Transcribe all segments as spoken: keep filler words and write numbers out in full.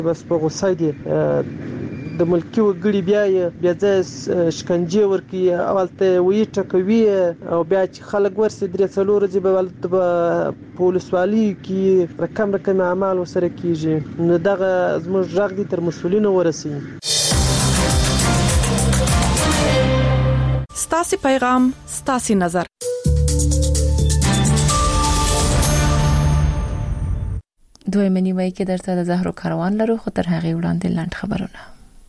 بس په غوسه دي د ملکی وګړي بیا بیا ځای شکنجه ورکي اولته وی ټکوي او بیا چې خلک ورسي درې څلور ورځې به ولته پولیسوالي کې رقم رقم اعمال وسره کیږي نو دغه زموږ ژغ دي تر مسولینو ورسي. ستاسي پیغام ستاسي نظر. دوی منی وای کې درته د زهرو کاروان لرو خو تر هغه وړاندې لاند خبرونه.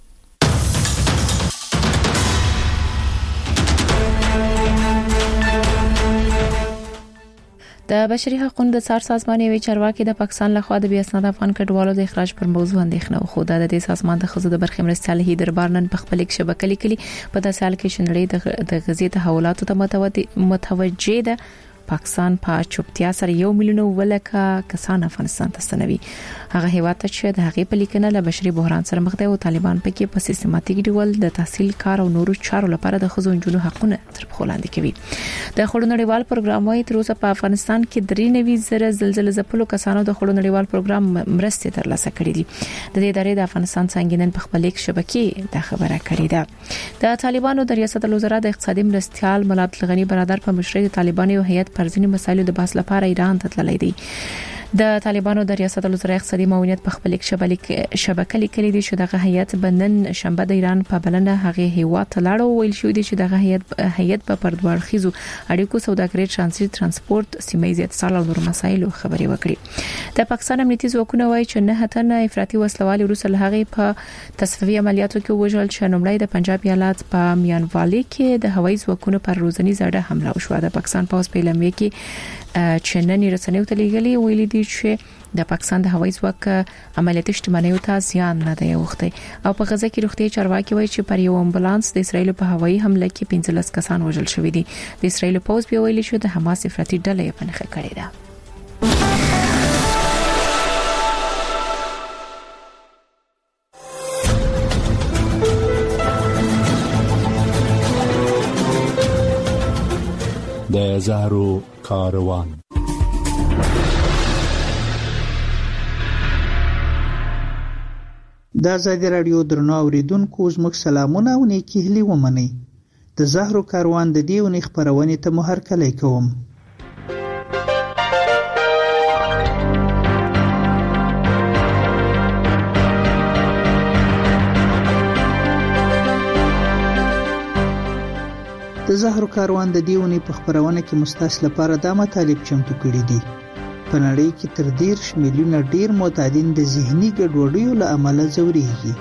د بشري حقوقو د څار سازمان یوې چارواکي د پاکستان لخوا د بیا اسناد افغان کډوالو د اخراج پر موضوع اندېښنه وښوده. د دې سازمان د خزو د برخې مرستيال هیدر بارنن په خپل شبکې لیکلي په داسې حال کې چې نړۍ د غزې تحولاتو ته متوجه ده. پاکستان په چوپتیا سره یو میلیون ولکه کسان افغانستان ته ستنوي. هغه هیواد ته چې د هغې په لیکنه له بشري بحران سره مخ دی او طالبان پکې په سیستماتیک ډول د تحصیل کار او نورو چارو لپاره د خزو انجونو حقونه تر پخو لاندې کوي. د خړو نړیوال پروګرام وايي تر اوسه په افغانستان کې درې نوي زره زلزلې ځپلو کسانو د خړو نړیوال پروګرام مرستې ترلاسه کړې دي. د دې ادارې د افغانستان څنګهنن په خپل لیک شبکې د خبره کړې ده. د طالبانو د ریاست الوزرا د اقتصادي مرستيال ملا عبدالغنی برادر په مشرۍ د طالبانو یو هیئت پر ځینې مسایلو د بحث لپاره ایران ته تللی دی. د طالبانو د ریاست الوزرا اقتصادي معاونیت په خپل شبکې لیکلي دي چې دغه هیئت بنن شنبه د ایران په بلنه هغه هیواد ته لاړ او ویل شو دي چې دغه هیئت هیئت په پردوارخیزو اړیکو سوداګري ترانزیت ترانسپورت سیمه ییز اتصال او نور مسایلو خبري وکړي. د پاکستان امنیتي ځواکونه وایي چې نه هتنه افراطي وسلوالي روسل هغه په تصفیه عملیاتو کې وژل چې نومړی د پنجاب ایالت په میانوالي کې د هوایي ځواکونو پر روزنی زړه حمله وشوه. د پاکستان پوز په لمې کې چننې رسنیو ته لیږلي ویلي دي چې د پاکستان د هوایي ځواک عملیاتي شتمنیو ته زیان نه دی اوخته او په غزه کې روغتي چارواکي وایي چې پر یو امبولانس د اسرایل په هوایي حمله کې پنځلس کسان وژل شوي دي. د اسرایل پوز په ویلي شو د حماس افراطي ډلې په نخښه کړې ده. د زهرو کاروان. د آزادي رادیو درنو اوریدونکو زموږ سلامونه او نیکی هیلې ومنئ. د زهرو کاروان د دې ونې خبرونې ته مو هرکلی کوم. د زهرو کاروان د دیونی په خبرونه کې مستاس لپاره د مطالب چمتو کړي دي. په نړۍ کې تر دیرش میلیونه ډیر معتادین د ذهني ګډوډیو له امله ځوريږي.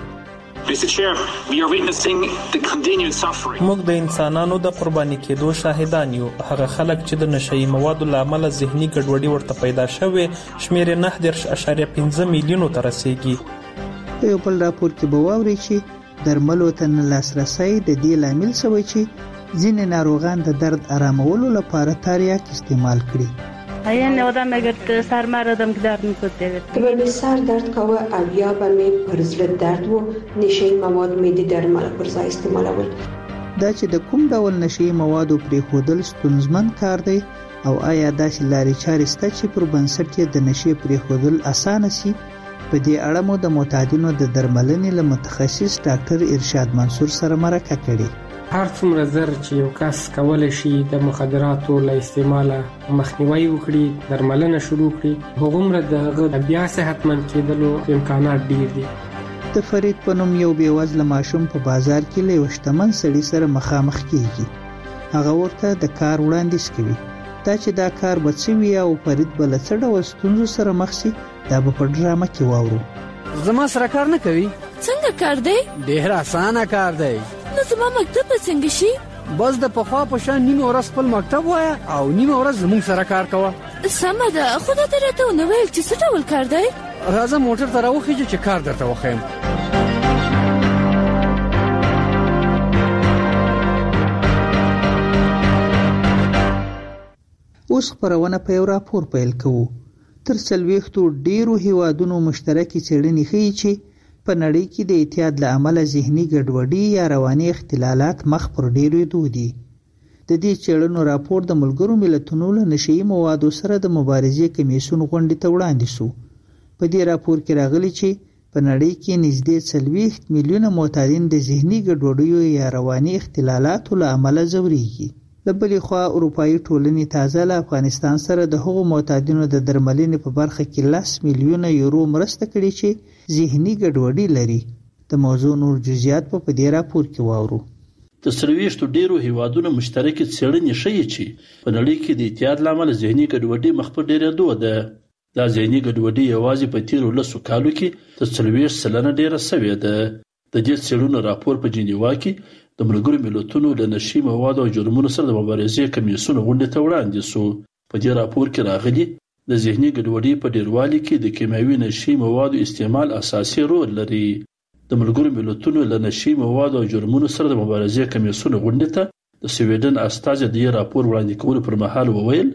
موږ د انسانانو د قرباني کېدو شاهدان یو. هغه خلک چې د نشئی موادو له امله ذهني ګډوډي ورته پیدا شوه شمیر نه درش اشاریه پنځه میلیونو ته رسیدي. یو بل راپور کې به واوري چې درملو ته نه لاسرسي د دې لامل شوی چې ځینې ناروغان د درد آرامولو لپاره تریاک استعمال کړي. یعنی آدم اگر سر مردم که درد میکنه که به سر درد کوه او یا به می پرزل درد و نشئی مواد میدی درمل پرزا استعمال اول. دا چې د کوم ډول نشئی موادو پرې خودل ستونزمن کار دی او آیا داسې لارې چارې شته چې پر بنسټ یې د نشئی پرې خودل اسانه شي؟ په دې اړه مو د معتادینو د درملنې له متخصص ډاکټر ارشاد منصور سره مرکه کړې. هر څومره زر چې یو کس کولای شي د مخدراتو له استعماله مخنیوي وکړي درملنه شروع کړي هغومره دغه بیا صحتمند کېدلو امکانات ډیر دي. د فرید په نوم یو بېوزله ماشوم په بازار کې له یو شتمن سړي سره مخامخ کېږي. هغه ورته د کار وړاندیز کوي. دا چې دا کار به څه وي او فرید به له څه ډول ستونزو سره مخ شي دا به په ډرامه کې واورو. زما سره کار نه کوي. څنګه کار دی؟ ډېر اسانه کار دی. نو زما مکتب به څنګه شي؟ بس د پخوا په شان نیمه ورځ خپل مکتب وایا او نیمه ورځ زموږ سره کار کوه. سمه ده خو دا درته ونه ویل چې څه ډول کار دی؟ راځه موټر ته راوخیږه چې کار درته وښیم. اوس خبرونه په یو راپور پیل کوو. تر څلوېښتو ډیرو هیوادونو مشترکې څېړنې ښیي چې په نړۍ کې د اعتیاد له امله ذهني ګډوډي یا رواني اختلالات مخ پر ډیرېدو دي. د دې څېړنو راپور د ملګرو ملتونو له نشئی موادو سره د مبارزې کمیسیون غونډې ته وړاندې شو. په دې راپور کې راغلي چې په نړۍ کې نږدې څلوېښت میلیونه معتادین د ذهني ګډوډیو یا رواني اختلالاتو له امله ځورېږي. د بلې خوا اروپایي ټولنې تازه له افغانستان سره د هغو معتادینو د درملنې په برخه کې لس میلیونه یورو مرسته کړې چې ذهني ګډوډي لري. د موضوع نور جزئیات په دې راپور کې واورو. د څلوېښتو ډیرو هیوادونو مشترکې څېړنې ښیي چې په نړۍ کې د اعتیاد له امله ذهني ګډوډي مخ په ډېرېدو ده. دا ذهني ګډوډي یوازې په تیرو لسو کالو کې تر څلوېښت سلنه ډېره سوې ده. د دې څېړنو راپور په جنیوا کې د ملګرو ملتونو له نشي موادو او جرمونو سره د مبارزې کمیسیون غونډې ته وړاندې سو. په دې راپور کې راغلي د ذهني ګډوډۍ په ډیروالي کې د کیمیاوي نشي موادو استعمال اساسي رول لري. د ملګرو ملتونو له نشي موادو او جرمونو سره د مبارزې کمیسیون غونډې ته د سویډن استازي د دې راپور وړاندې کولو پر مهال وویل: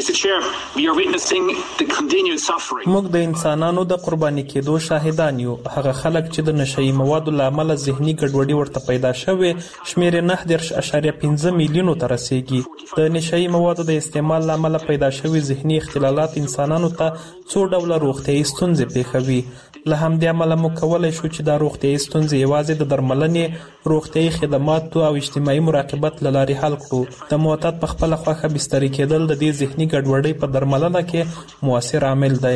موږ د انسانانو د قرباني کېدو شاهدان یو. هغه خلک چې د نشئی موادو له امله ذهني ګډوډي ورته پیدا شوه شمیر نه دېرش اعشاریه پنځه میلیونو ته رسیږي. د نشئی موادو د استعمال له امله پیدا شوي ذهني اختلالات انسانانو ته څو ډوله روغتیايي ستونزې پیښوي. له همدې امله موږ کولی شو چې دا روغتیايي ستونزې یوازې د درملنې، روغتیايي خدماتو او اجتماعي مراقبت له لارې حل کړو. د معتاد په خپله خوښه بستري کېدل د دې ذهني ګډوډۍ په درملنه کې مؤثر عامل دی.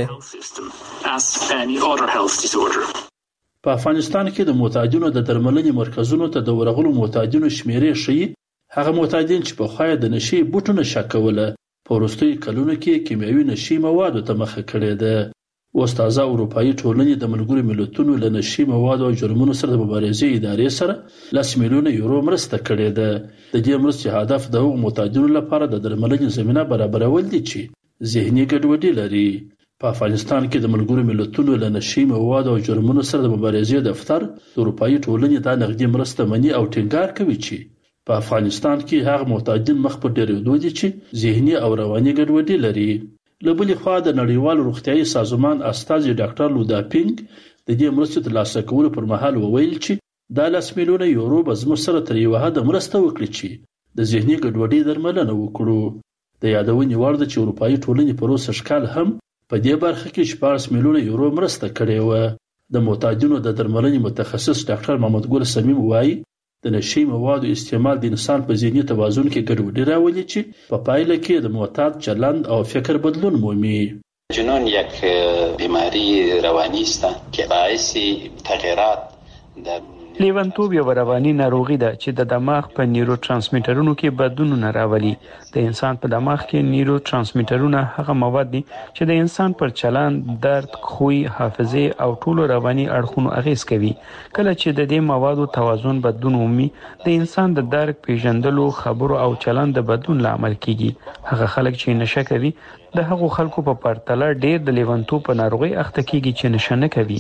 په افغانستان کې د معتادینو د درملنې مرکزونو ته د ورغلو معتادینو شمیرې ښیي هغه معتادین چې پخوا یې د نشي بوټونه شکوله په وروستیو کلونو کې کیمیاوي نشي موادو ته مخه کړې ده. اوس تازه اروپایي ټولنې د ملګرو ملتونو له نشي موادو او جرمونو سره د مبارزې ادارې سره لس میلیونه یورو مرسته کړې ده. د دې مرستې هدف د هغو معتادینو لپاره د درملنې زمینه برابرول دي چې ذهني ګډوډي لري. په افغانستان کې د ملګرو ملتونو له نشي موادو او جرمونو سره د مبارزې دفتر د اروپایي ټولنې دا نغدي مرسته مني او ټینګار کوي چې په افغانستان کې هغه معتادین مخ په ډېرېدو دي چې ذهني او رواني ګډوډي لري. له بلې خوا د نړیوال روغتیايي سازمان استازي ډاکټر لوداپینګ د دې مرستې ترلاسه کولو پر مهال وویل چې دا لس میلیونه یورو به زموږ سره تر یوه حده مرسته وکړي چې د ذهني ګډوډۍ درملنه وکړو. د یادونې وړ ده چې اروپایي ټولنې په روسي ښکال هم په دې برخه کې شپاړس میلیونه یورو مرسته کړې وه. د معتادینو د درملنې متخصص ډاکټر محمد ګل سمیم وایي د نشي موادو استعمال د انسان په ذهني توازن کې ګډوډي راولي چې په پایله کې د معتاد چلند او فکر بدلون مومي. جنون یک بیماری روانی است که باعث تغییرات در لیونتوب یو رواني ناروغي ده چې د دماغ په نیورو ترانسمیټرونو کې بدلونونه راولي. د انسان په دماغ کې نیورو ترانسمیټرونه هغه مواد دي چې د انسان پر چلند، درد، خوی، حافظه او ټولو رواني اړخونو اغیز کوي. کله چې د دې موادو توازن بدلون ومي د انسان د درک، پیژندلو، خبرو او چلند د بدلون لامل کیږي. هغه خلک چې نشه کوي د هغو خلکو په پرتله ډیر د لیونتوب په ناروغي اخته کیږي چې نشه نه کوي.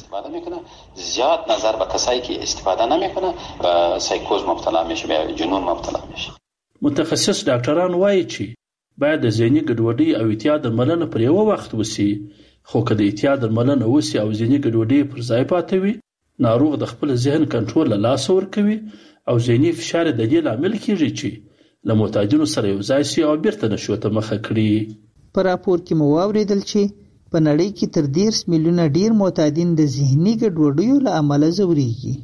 زیاد نظر به کسایی که استفاده نمیکنه به سایکوز مبتلا میشه، به جنون مبتلا میشه. متخصص ډاکټران وایي چې باید د ذهني ګډوډۍ او اعتیاد درملنه پر یو وخت وسی. خو که د اعتیاد درملنه وسی او ذهني ګډوډۍ پر ځای پاتې وي، ناروغ د خپل ذهن کنټرول له لاسه ورکوي او ذهني فشار د دې لامل کیږي چې له معتادینو سره یو ځای شي او بیرته نشو ته مخه کړي. په راپور کې مو واوریدل چې په نړۍ کې تر دېرش میلیونه ډیر معتادین د ذهني ګډوډیو له امله ځورېږي.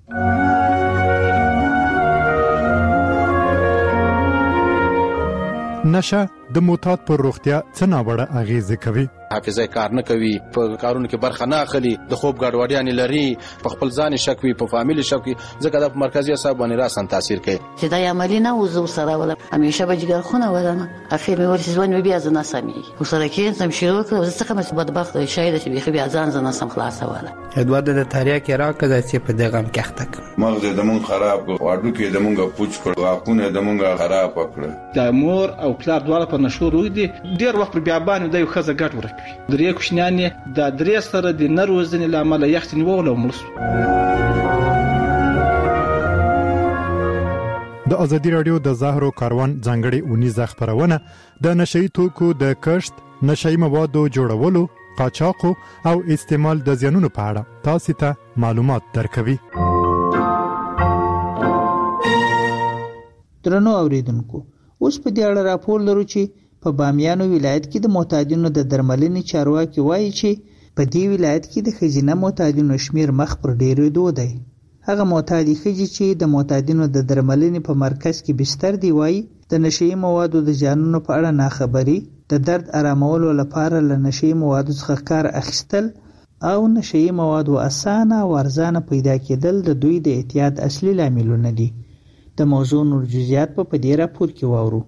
نشه د معتاد پر روغتیا څه ناوړه اغیزه کوي. حافظه کار نه کوي، په کارونو کې برخه نه اخلي، د خوب ګډوډیاں لري، په خپل ځان شک وي، په فامیل شک وي، ځکه د مرکزي اعصاب باندې راسن تاثیر کوي. چې دا عملی نه وزو سره ولا همیشه به جګر خونه ولنه اخر مې ورسې ځوان مې بیا ځنه سمي وسره کې سم شروع کړو زه څنګه مې بدبخت شاید چې بيخي بیا ځان ځنه سم خلاص ولا ادوار د تاریا کې راکړه چې په دغه کې اخته مغز د مون خراب واډو کې د مونږه پوچ کړو اپونه د مونږه خراب کړو. د مور او پلار دواړه په نشو روي دي ډیر وخت بیا باندې د یو خزه ګټ ورکوي. درې کوشنیان د درې سره د نروزنې لامل یختنی وغلو ملس. د ازادي رادیو د زهرو کاروان ځانګړي اونیزه خبرونه د نشئی توکو د کشت، نشئی موادو جوړولو، قاچاق او استعمال د زیانونو په اړه تاسو ته معلومات درکوي. درنو اوریدونکو، اوس په دې اړه راپور لرو چې په بامیانو ولایت کې د معتادینو د درملنې چارواکي وایي چې په دې ولایت کې د ښځینه معتادینو شمیر مخ پر ډیرېدو دی. هغه معتادي ښځې چې د معتادینو د درملنې په مرکز کې بستر دی وایي د نشهیي موادو د زیانونو په اړه ناخبري، د درد آرامولو لپاره له نشهیي موادو څخه کار اخیستل او نشهیي موادو اسانه او ارزانه پیدا کېدل د دوی د اعتیاد اصلي لاملونه دي. د موضوع نور جزئیات په دې راپور کې واورو.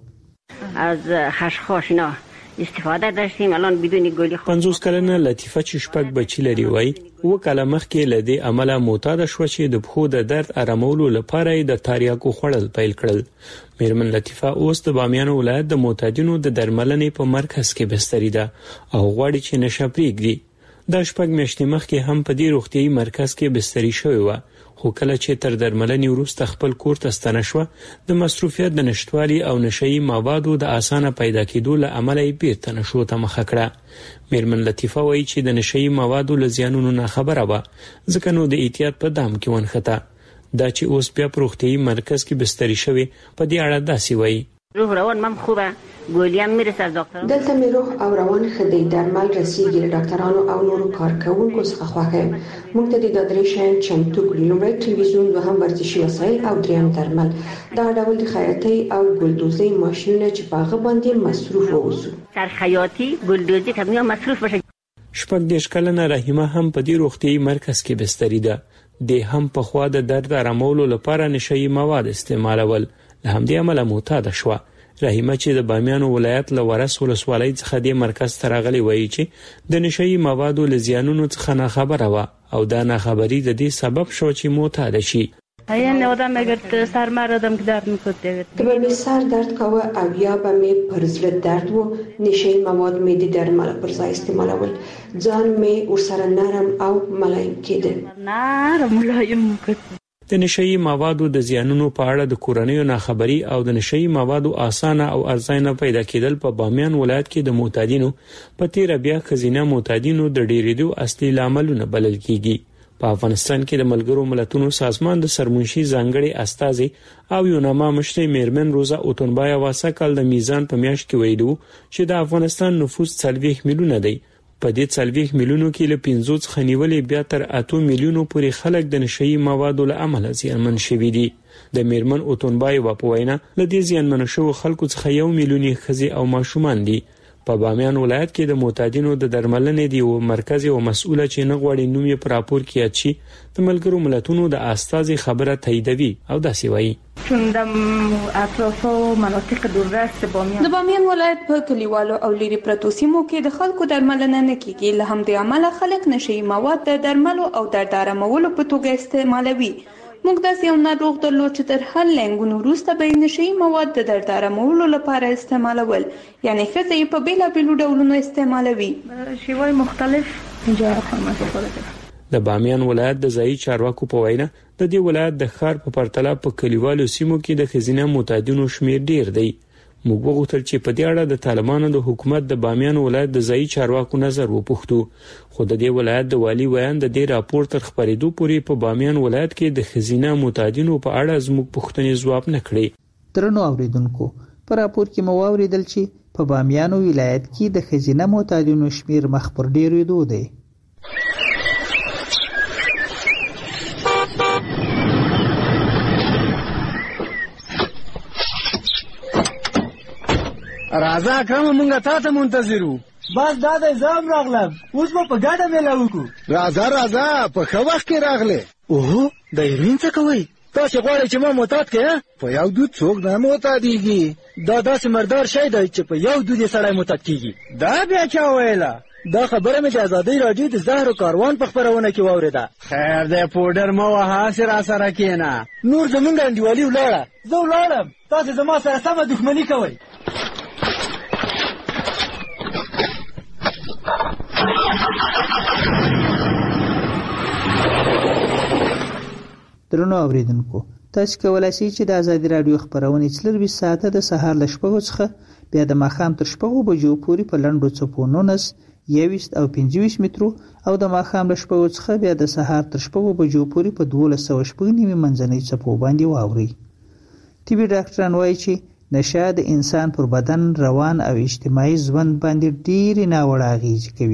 از خشخاش نه استفاده داشتیم الان بدون گلی. پنځوس کلنه لطیفه چې شپږ بچی لري وای و کله مخکې له دې عمله معتاد شو چې د پښو د درد آرامولو لپاره د تاریاکو خوړل پیل کړل. میرمن لطیفه اوس د بامیان ولایت د معتادینو د درملنې په مرکز کې بستری ده او غواړي چې نشه پرېږدي. د شپږ میاشتې مخکې هم په دې روغتیايي مرکز کې بستری شوې و، خو کله چې تر درملنې وروسته خپل کور ته ستنه شوه د مصروفیت د نشټوالي او نشهیي موادو د اسانه پیدا کېدو له امله یې بیرته نشو ته مخه کړه. میرمن لطیفه وایي چې د نشهیي موادو له زیانونو نه خبره وه، ځکه نو د احتیاط په دام کې ونښته. دا چې اوس بیا په روغتیايي مرکز کې بستری شوې په دې اړه داسې وایي: روح روان من خوبه، گولیم میرسه از دکتران. دلته مې روح او روان ښه دی، درمل رسیږي له ډاکټرانو او نورو کارکوونکو څخه خوښه یم. موږ ته د درې شیان چمتو کړي: لومړی تلویزیون، دوهم ورزشي وسایل او دریم درمل. دا ډول د خیاطۍ او ګلدوزۍ ماشینونه چې په هغه باندې مصروف واوسو. سر خیاطي ګلدوزي کمیا مصروف بشه. شپږ دېرش کلنه رحیمه هم په دې روغتیايي مرکز کې بستری ده. د هم په خوا د درد آرامولو لپاره نشهیي مواد استعمالول، له همدې امله معتاده شوه. رحیمه چې د بامیان ولایت له ورس ولسوالۍ څخه د مرکز ته راغلې وایي چې د نشهیي موادو له زیانونو څخه ناخبره وه او دا ناخبري د دې سبب شو چې معتاده شي. یعنی آدم اگر سر مردم که درد میکرد که به می سر درد کوه او یا به می پرزل درد و نشهی مواد می دی درمل پرزا استعمالول، ځان می ورسره نرم او ملایم کېده. نرم ملایم میکرد. د نشهیي موادو د زیانونو په اړه د کورنیو ناخبري او د نشهیي موادو اسانه او ارزانه پیدا کېدل په بامیان ولایت کې د معتادینو په تیره بیا ښځینه معتادینو د ډېرېدو اصلي لاملونه بلل کېږي. په افغانستان کې د ملګرو ملتونو سازمان د سرمنشي ځانګړي استازي او یوناما مشرې میرمن روزا اوتونبایا واسه کال د میزان په میاشت کې ویلو چې د افغانستان نفوس څلوېښت میلیونه دی. په دې څلوېښت میلیونو کې له پنځو څخه نیولې بیا تر اتو میلیونو پورې خلک د نشهیي موادو له امله زیانمن شوي دي. د میرمن اوتونبایا په وینا له دې زیانمنو شوو خلکو څخه یو میلیون ښځې او ماشومان دي. په بامیان ولایت کې د معتادینو د درملنې دی او مرکز او مسؤله چې نه غواړي نوم یې په راپور کې یاد شي د ملګرو ملتونو د استازي خبره تاییدوي او داسې وایي: چون د اطراف او مناطق دوررس بامیان د بامیان ولایت په کلیوالو او لري پرتو سیمو کې د خلکو درملنه نه کیږي، له همدې امله خلک نشهیي مواد د درملو او درد آرامولو په توګه استعمالوي. موږ داسې یو ناروغ درلود چې تر هر لنګونو وروسته به یې نشهیي مواد د درد آرامولو لپاره استعمالول، یعنې ښځه یې په بېلابېلو ډولونو استعمالوي. شیوای مختلف اینجا خانم استفاده کوي. د بامیان ولایت د ځایي چارواکو په وینا د دې ولایت د ښار په پرتله په کلیوالو سیمو کې د ښځینه معتادینو شمیر ډیر دی. موږ وغوښتل چې په دې اړه د طالبانو د حکومت د بامیان ولایت د ځایي چارواکو نظر وپوښتو، خو د دې ولایت د والي ویان د دې راپور تر خپرېدو پورې په بامیان ولایت کې د ښځینه معتادینو په اړه زموږ پوښتنې ځواب نه کړې. درنو اوریدونکو، په راپور کې مو واوریدل چې په بامیان ولایت کې د ښځینه معتادینو شمیر مخ پر ډیرېدو دی. راځه کوم مونږه تا ته منتظرو. بس دا د زام راغلم، اوس به په ګډه میله وکړو. راځه راځه په ښه وخت کې راغلې. اوه د هیروین څه کوئ؟ تاسې غواړئ چې ما معتاد کړې؟ په یو دود څوک نه معتادېږي. دا داسې مردار شی دی چې په یو دود یې سړی معتاد کېږي. دا بیا چا ویله؟ دا خبره مې د ازادۍ راډیو د زهر و کاروان په خپرونه کې واورېده. خیر دی پوډر مه وهه، هسې راسره کښېنه. نور زمونږ انډیوالي ولاړه. زه ولاړم، تاسې زما سره سمه دښمني کوئ. درنو اوریدونکو، تاسو کولای شئ چې د ازادي رادیو خبرونه څلرویشت ساعته د سهار له شپږو څخه بیا د ماښام تر شپږو بجو پورې په لنډو څپو نولس، یوویشت او پنځه ویشت مترو او د ماښام له شپږو څخه بیا د سهار تر شپږو بجو پورې په دولس سوه شپږ نوي منځنۍ څپو باندې واورئ. طبي ډاکټران وایي چې نشه د انسان پر بدن، روان او اجتماعي ژوند باندې ډېرې ناوړه اغېزې کوي،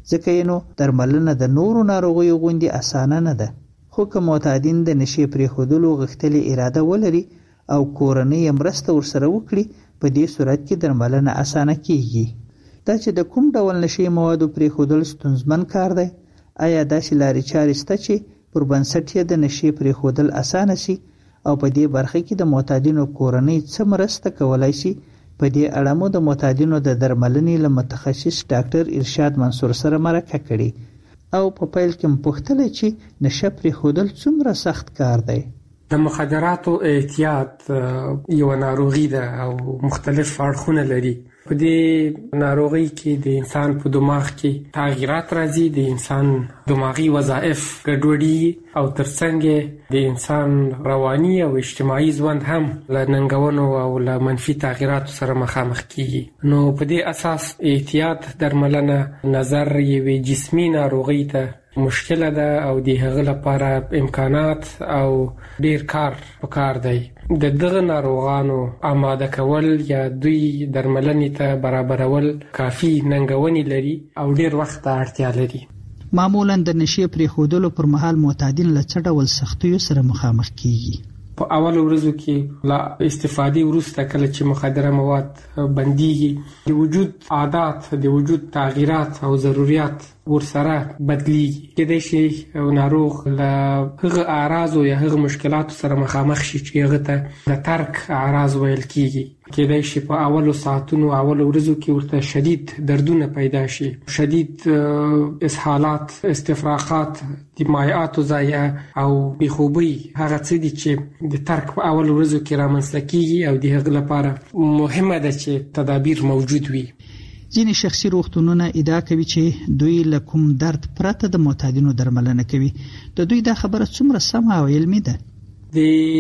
ځکه یې نو درملنه د نورو ناروغیو غوندې اسانه نه ده. خو که معتادین د نشې پرېښودلو غښتلې اراده ولري او کورنۍ مرسته ورسره وکړي، په دې صورت کې درملنه اسانه کیږي. دا چې د کوم ډول نشې موادو پرېښودل ستونزمن کار دی، آیا داسې لارې چارې شته چې پر بنسټ یې د نشې پرېښودل اسانه سي او په دې برخه کې د معتادینو کورنۍ څه مرسته کولای شي؟ په دې اړه مو د معتادینو د درملنې له متخصص ډاکټر ارشاد منصور سره مرکه کړې او په پیل کې مو پوښتلې چې نشه پرېښودل څومره سخت کار دی. د مخدراتو اعتیاد یو ناروغي ده او مختلف اړخونه لري. په دې ناروغي کې د انسان په دماغ کې تغیرات راځي، د انسان دماغي وظایف ګډوډي او ترڅنګ د انسان رواني او اجتماعي ژوند هم له ننګونو او له منفي تغیراتو سره مخامخ کیږي. نو په دې اساس اعتیاد درملنه نظر یوې جسمي ناروغي ته مشکله ده او د هغه لپاره امکانات او ډیر کار پکار دی. د دغه ناروغانو آماده کول یا دوی درملنې ته برابرول کافي ننګونې لري او ډیر وخت ته اړتیا لري. معمولا د نشې پرېښودلو پر مهال معتادین له څه ډول سختیو سره مخامخ کیږي؟ په اول ورځو کې لا استفادې وروسته کله چې مخدره مواد بنديږي، د وجود عادات، د وجود تغیرات او ضرورت ورسره بدلیږي. کېدای شي ناروغ له هغه اعراض یا هغه مشکلاتو سره مخامخ شي چې هغه ته د ترک اعراض ویل کیږي. کېدای شي په اولو ساعتونو اولو ورځو کې ورته شدید دردونه پیدا شي، شدید اسهالات، استفراغات، د مایعاتو ضایع او بېخوبي. هغه څه دي چې د ترک په اولو ورځو کې رامنځته کیږي او د هغه لپاره مهمه ده چې تدابیر موجود وي. ځینې شخصي روغتونونه ادعا کوي چې دوی له کوم درد پرته د معتادینو درملنه کوي. د دوی دا خبره څومره سمه او علمي ده؟ د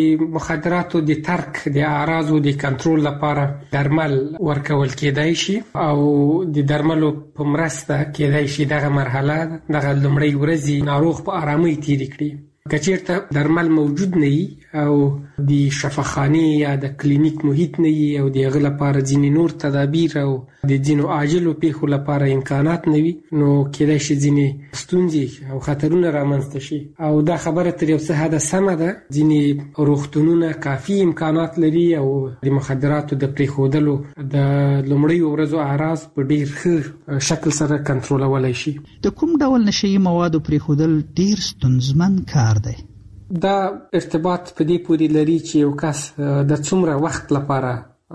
مخدراتو د ترک د اعراضو د کنټرول لپاره درمل ورکول کېدای شي او د درملو په مرسته کېدای شي دغه مرحله دغه لومړۍ ورځې ناروغ په آرامۍ تېرې کړي. که چېرته درمل موجود نه وي او د شفاخانې یا د کلینیک محیط نه وي او د هغه لپاره ځینې نور تدابیر او د ځینو عاجلو پیښو لپاره امکانات نه وي، نو کېدای شي ځینې ستونزې او خطرونه رامنځته شي. او دا خبره تر یو څه حده سمه ده. ځینې روغتونونه کافي امکانات لري او د مخدراتو د پرېښودلو د لومړیو ورځو اعراض په ډېر ښه شکل سره کنټرولولی شي. د کوم ډول نشهیي موادو پرېښودل ډېر ستونزمن کار دی؟ دا ارتباط په دې پورې لري چې یو کس د څومره وخت لپاره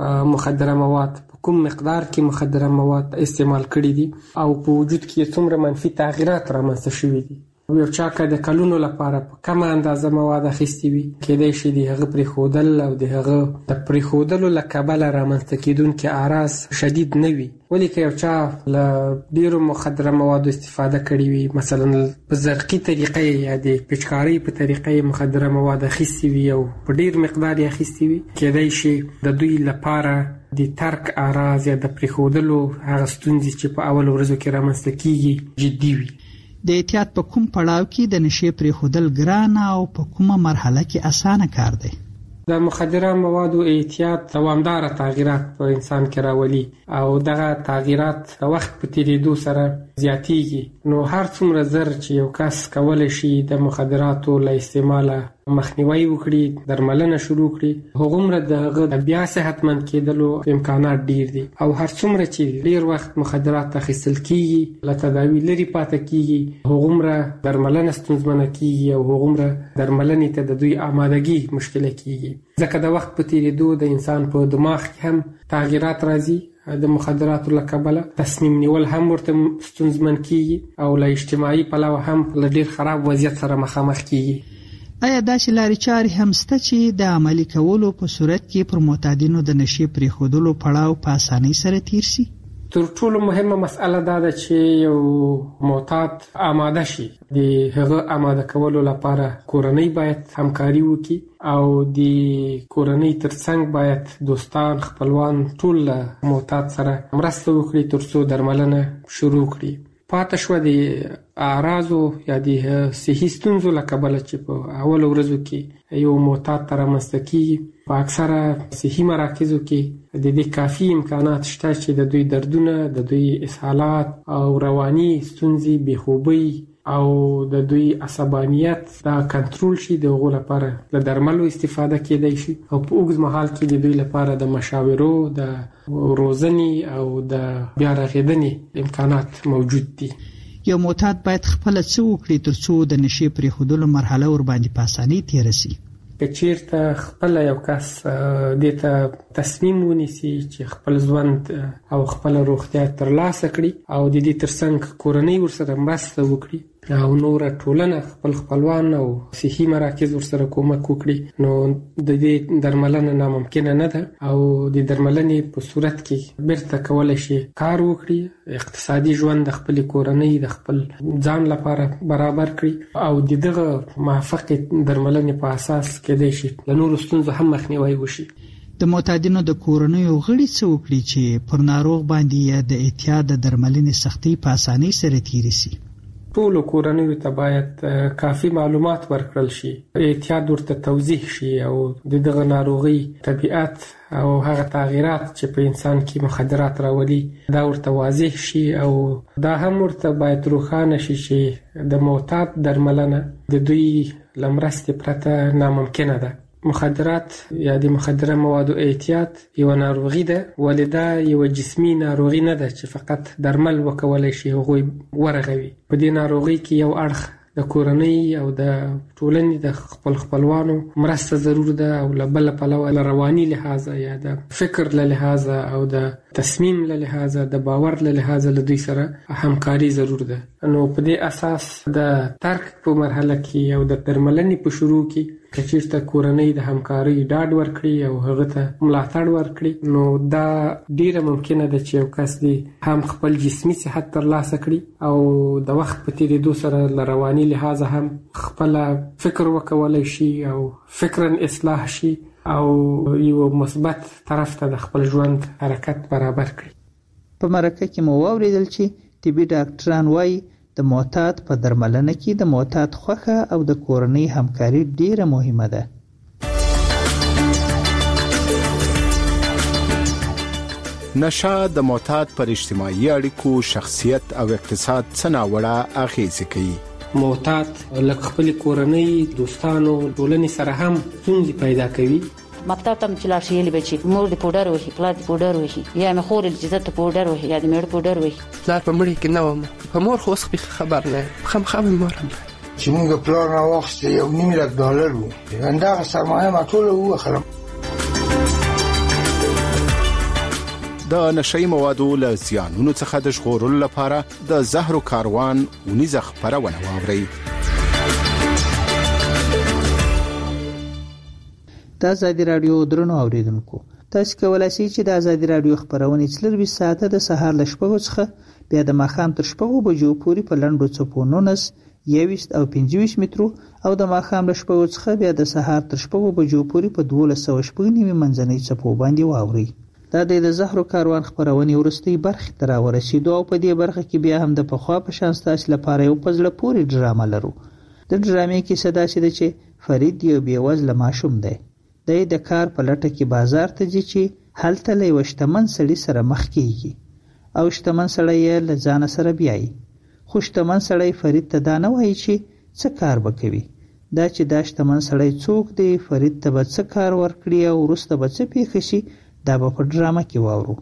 مخدره مواد په کوم مقدار کې مخدره مواد استعمال کړي دي او په وجود کې څومره منفي تغیرات رامنځته شوي دي. یو چا که د کلونو لپاره په کمه اندازه مواد اخیستي وي، کېدای شي د هغه پرېښودل او د هغه د پرېښودلو له کبله رامنځته کېدونکي اعراض شدید نه وي. ولې که یو چا له ډېرو مخدره موادو استفاده کړې وي، مثلا په زرقي طریقه یا د پچکارۍ په طریقه مخدره مواد اخیستي وي او په ډېر مقدار یې اخیستي وي، کېدای شي د دوی لپاره د ترک اعراض یا د پرېښودلو هغه ستونزې چې په اول ورځو کې رامنځته کېږي جدي وي. د اعتیاد په کوم پړاو کې د نشې پرېښودل ګران او په کومه مرحله کې اسانه کار دی؟ د مخدره موادو اعتیاد دوامداره تغییرات په انسان کې راولي او دغه تغییرات د وخت په تیریدو سره زیاتیږي. نو هر څومره زر چې یو کس کولی شي د مخدراتو له استعماله مخنیوي وکړي، درملنه شروع کړي، هغومره د هغه د بیا صحتمند کېدلو امکانات ډیر دي. او هر څومره چې ډیر وخت مخدرات اخیستل کیږي، له تداوی لرې پاتې کیږي، هغومره درملنه ستونزمنه کیږي او هغومره درملنې ته د دوی آمادګي مشکله کیږي. ځکه د وخت په تیریدو د انسان په دماغ کې هم تغییرات راځي. د مخدراتو له کبله تصمیم نیول هم ورته ستونزمن کیږي او له اجتماعي پلوه هم له ډیر خراب وضعیت سره مخامخ کیږي. آیا داسې لارې چارې هم شته چې د عملي کولو په صورت کې پر معتادینو د نشې پرېښودلو پړاو په اسانۍ سره تیر شي؟ تر ټولو مهمه مسئله دا ده چې یو معتاد آماده شي. د هغه آماده کولو لپاره کورنۍ باید همکاري وکړي او د کورنۍ ترڅنګ باید دوستان، خپلوان ټول له معتاد سره مرسته وکړي ترڅو درملنه شروع کړي. پاتې شوه د اعراضو یا د صحي ستونزو له کبله چې په اولو ورځو کې یو معتاد ته رامنځته کېږي، په په اکثره صحي مراکزو کې د دې کافي امکانات شته چې د دوی دردونه، د دوی اسهالات او رواني ستونزې، بېخوبۍ او د دوی عصبانیت دا کنټرول شي. د هغو لپاره له درملو استفاده کېدای شي او په اوږد مهال کې د دوی لپاره د مشاورو، د روزنې او د بیا رغېدنې امکانات موجود دي. یو معتاد باید خپل څه وکړي ترڅو د نشې پرېښودلو مرحله ورباندې په اسانۍ تېره سي؟ که چیرته خپل یو کس دې ته تصمیم ونیسي چې خپل ژوند او خپل روغتیا ترلاسه کړي او د دې ترڅنګ کورنۍ ورسره مرسته وکړي او نور ټولنه، خپل خپلوان او صحي مراکز ورسره کومک وکړي، نو د دې درملنه ناممکنه نه ده او د درملنې په صورت کې بیرته کولی شي کار وکړي، اقتصادي ژوند د خپل کورنۍ د خپل ځان لپاره برابر کړي او د دغه موافقې درملنې په اساس کېدای شي له نورو ستونزو هم مخنیوی وشي. د معتادینو د کورنیو غړي څه وکړي چې پر ناروغ باندې د اعتیاد د درملنې سختۍ په اسانۍ سره تېرې سي؟ ټولو کورنیو ته باید کافي معلومات ورکړل شي، اعتیاد ورته توضیح شي او د دغه ناروغي طبیعت او هغه تغییرات چې په انسان کې مخدرات راولي دا ورته واضح شي او دا هم ورته باید روښانه شي چې د معتاد درملنه د دوی له مرستې پرته ناممکنه ده. مخدرات یا د مخدره موادو اعتیاد یو ناروغي ده، ولې دا یو جسمي ناروغي نه ده چې فقط درمل وکولای شي هغوی ورغوي. په دې ناروغي کې یو اړخ د کورنۍ او د ټولنې د خپل خپلوانو مرسته ضرور ده او له بله پلوه له رواني لحاظه یا د فکر له لحاظه او د تصمیم له لحاظه د باور له لحاظه له دوی سره همکاري ضرور ده. نو په دې اساس د ترک په مرحله کې او د درملنې په شروع کې که چیرته کورنۍ د همکارۍ ډاډ ورکړي او هغه ته ملاتړ ورکړي نو دا ډیره ممکنه ده چې یو کس دی هم خپل جسمي صحت ترلاسه کړي او د وخت په تېرېدو سره له رواني لحاظه هم خپل فکر وکولای شي او فکرا اصلاح شي او یو مثبت طرف ته د خپل ژوند حرکت برابر کړي. په مرکه کې مو واورېدل چې طبي ډاکټران وایي د معتاد په درملنه کې د معتاد خوښه او د کورنۍ همکاري ډیره مهمه ده. نشه د معتاد پر اجتماعي اړیکو، شخصیت او اقتصاد څه ناوړه اغیزې کوي. معتاد لکه خپل کورنۍ، دوستانو، ټولنې سره هم ستونزې پیدا کوي. مکتب ته چې لاړ شي یلی به چې مور دې پوډر وهي، پلار دې پوډر وهي، یا مې خور چې زه ته پوډر وهي یا د مېړه پوډر وهي. پلار په مړي کې نه وم، په مور خو اوس خبر نه یم، خامخا مې مور هم چې موږ پلار راواخیستی یو نیم لک ډالر و، همدغه سرمایه ما ټوله ووخلم. د نشهیي موادو له زیانونو څخه د ژغورلو لپاره د زهرو کاروان اونیزه خپرونه واورئ. د ازادي راډیو درنو اوریدونکو، تاسو کولای شئ چې د ازادي راډیو خبرونه څلرویشت ساعته د سهار له شپږو څخه بیا د ماښام تر شپږو بجو پورې په لنډو څپو نولس، یوویشت او پنځه ویشت مترو او د ماښام له شپږو څخه بیا د سهار تر شپږو بجو پورې په دولس سوه شپږ نوي منځنۍ څپو باندې واورئ. دا د زهرو کاروان خبرونې وروستۍ برخې ته راورسېدو او په دې برخه کې بیا هم د پخوا په شان ستاسو لپاره یو په زړه پورې ډرامه لرو. د ډرامې کیسه داسې ده چې فرید یو بېوزله ماشوم دی. دی د کار په لټه کې بازار ته ځي چې هلته له یوه شتمن سړي سره مخ کېږي او شتمن سړی یې له ځانه سره بیایي. خو شتمن سړی فرید ته دا نه وایي چې څه کار به کوي. دا چې دا شتمن سړی څوک دی، فرید ته به څه کار ورکړي او وروسته به څه پېښه شي، دا به په ډرامه کې واورو.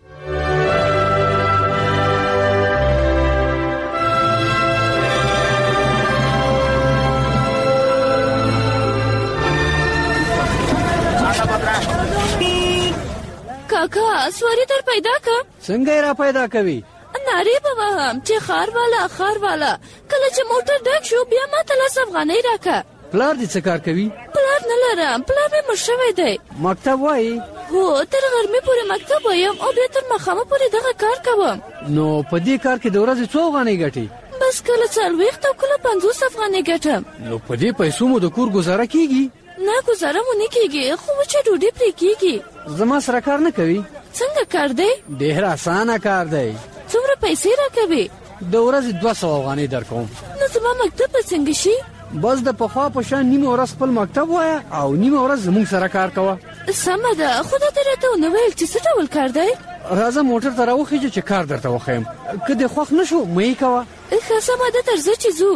کاکا سواری در پیدا که؟ څنګه را پیدا کوي؟ ناری به وهم چې خار والا خار والا کله چې موټر ډک شو بیا ما ته لس افغانۍ راکه. پلار دې څه کار کوي؟ پلار نه لرم، پلار مې مړ شوی دی. مکتب وایي؟ هو، تر غرمې پورې مکتب وایم او بیا تر ماښامه پورې دغه کار کوم. نو په دې کار کې د ورځې څو افغانۍ ګټې؟ بس کله څلوېښت او کله پنځوس افغانۍ ګټم. نو په دې پیسو مو د کور ګزاره کیږي؟ نه ګزاره مو نه کیږي، خو وچه ډوډۍ پرې کیږي. زما سره کار نه کوي؟ څنګه کار دی؟ ډېر اسانه کار دی. څومره پیسې راکوي؟ د ورځې دوه سوه افغانۍ درکوم. نو زما مکتب به څنګه شي؟ بس د پخوا په شان نیمه ورځ خپل مکتب وایه او نیمه ورځ زموږ سره کار کوه. سمه ده، خو دا ته راته ونه ویل چې څه ډول کار دی؟ راځه موټر ته راوخیږه چې کار درته وښیم، که دې خوښ نه شو مه یې کوه. ښه سمه ده، تر ځه چې ځو.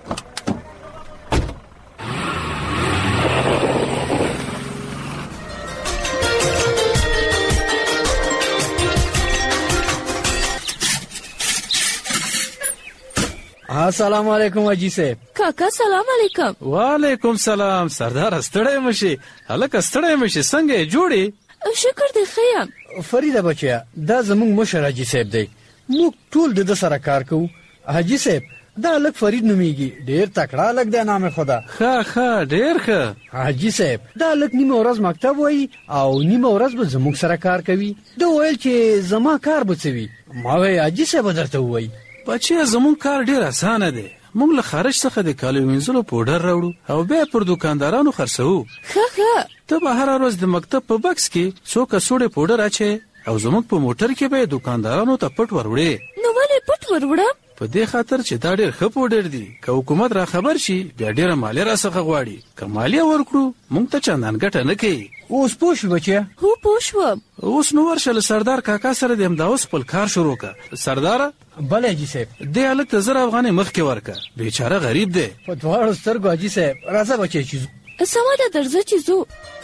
السلام علیکم حاجی صاحب. کاکا سلام علیکم. وعلیکم سلام. سردار ستړی مشي؟ هلکه ستړی مشي، څنګه یې جوړې؟ شکر دی ښه یم. فریده بچیا، دا زموږ مشر حاجي صاحب دی، موږ ټول د ده سره کار کوو. حاجي صاحب دا هلک فرید نومیږي، ډېر تکړه هلک دی، نام خدا. ښه ښه ډېر ښه. حاجي صاحب دا هلک نیمه ورځ مکتب وایي او نیمه ورځ به زموږ سره کار کوي. ده ویل چې زما کار به څه وي. ما وایي حاجي صاحب به درته ووایي. بچیا زموږ کار ډېر اسانه دی، موږ له خارج څخه د کالو وینځلو پوډر راوړو او بیا پر دوکاندارانو خرڅوو. ښه ښه. ته به هره ورځ د مکتب په بکس کې څو کڅوړې پوډر اچې او زموږ په موټر کې به دوکاندارانو ته پټ وروړې. نو ولې پټ وروړم؟ په دې خاطر چې دا ډېر ښه پوډر دي، که حکومت را خبر شي بیا ډېره مالیه را څخه غواړي، که مالیه ورکړو موږ ته چندان ګټه نه کوي. اوس پوه شو بچیا؟ هو پوه شوم. اوس نو ورشه له سردار کاکا سره د همدا اوس خپل کار شروع که. سرداره بله حاجي صاحب. دې هلک ته زر افغانۍ مخکې ورکه، بیچاره غریب دی. په دواړو سترګو حاجي صاحب. راځه بچی چې ځو. سمه ده، درځه چې ځو.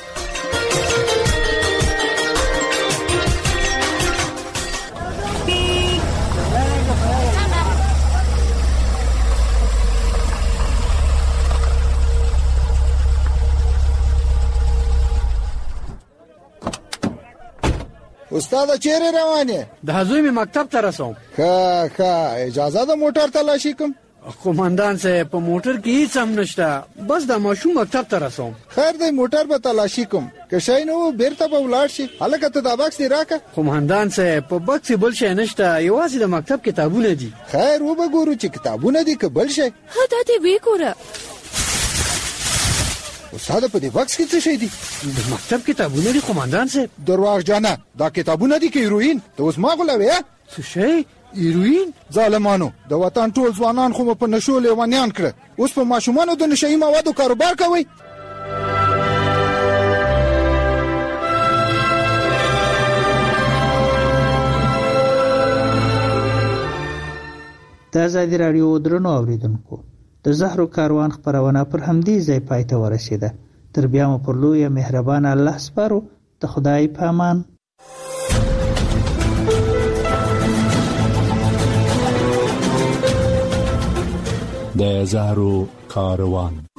استاد چیرې روانې؟ د زوی مې مکتب ته رسوم. ښه ښه، اجازه ده موټر تلاشي کوم؟ قومندان صاحب په موټر کې هیڅ هم نشته، بس د ماشوم مکتب ته رسوم. خیر دی، موټر به تلاشي کوم، که شی نه و بیرته به ولاړ شي. هلکه ته دا بکس دې راکه. قومندان صاحب په بکس کې بل شی نشته، یوازې د مکتب کتابونه دي. خیر وبه ګورو چې کتابونه دي که بل شی. ښه دا دې ویې ګوره. استاده په دې بکس کې څه شی دي؟ د مکتب کتابونه دي قومندان صاحب. درواغجنه، دا کتابونه دي که هیروین؟ ته اوس ما غولوې؟ څه شی؟ هیروین؟ ظالمانو، د وطن ټول ځوانان خو مو په نشو لیونیان کړه، اوس په ماشومانو د نشهیي موادو کاروبار کوئ. د ازادي راډیو درنو اوریدونکو، د زهرو کاروان خپرونه پر همدې ځای پای ته ورسېده. تر بیا مو پر لویه مهربانه الله سپارو. د خدای په امان. د زهرو کاروان.